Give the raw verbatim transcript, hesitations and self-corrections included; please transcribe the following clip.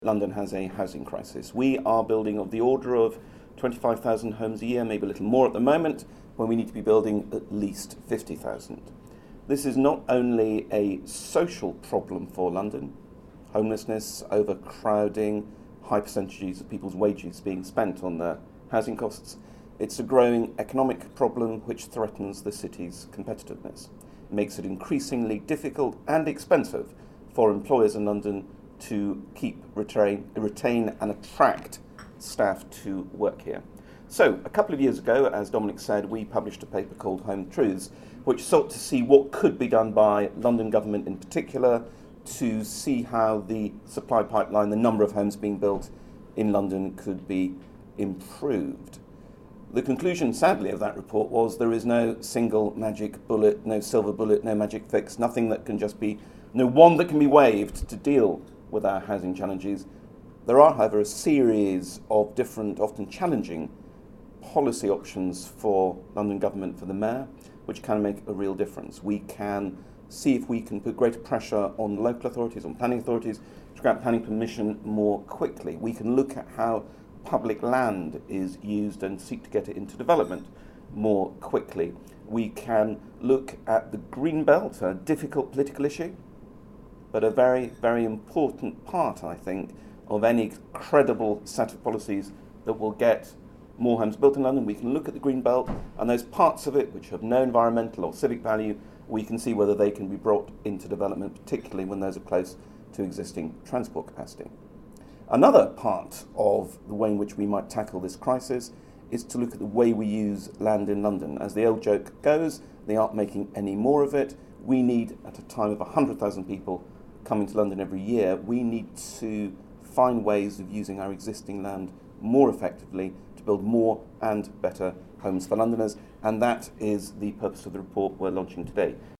London has a housing crisis. We are building of the order of twenty-five thousand homes a year, maybe a little more at the moment, when we need to be building at least fifty thousand. This is not only a social problem for London, homelessness, overcrowding, high percentages of people's wages being spent on their housing costs. It's a growing economic problem which threatens the city's competitiveness. It makes it increasingly difficult and expensive for employers in London to keep, retain, retain and attract staff to work here. So, a couple of years ago, as Dominic said, we published a paper called Home Truths, which sought to see what could be done by London government in particular to see how the supply pipeline, the number of homes being built in London, could be improved. The conclusion, sadly, of that report was there is no single magic bullet, no silver bullet, no magic fix, nothing that can just be, no wand that can be waved to deal with our housing challenges. There are, however, a series of different, often challenging policy options for London government, for the mayor, which can make a real difference. We can see if we can put greater pressure on local authorities, on planning authorities, to grant planning permission more quickly. We can look at how public land is used and seek to get it into development more quickly. We can look at the Green Belt, a difficult political issue, but a very, very important part, I think, of any credible set of policies that will get more homes built in London. We can look at the Green Belt and those parts of it which have no environmental or civic value, we can see whether they can be brought into development, particularly when those are close to existing transport capacity. Another part of the way in which we might tackle this crisis is to look at the way we use land in London. As the old joke goes, they aren't making any more of it. We need, at a time of one hundred thousand people coming to London every year, we need to find ways of using our existing land more effectively to build more and better homes for Londoners, and that is the purpose of the report we're launching today.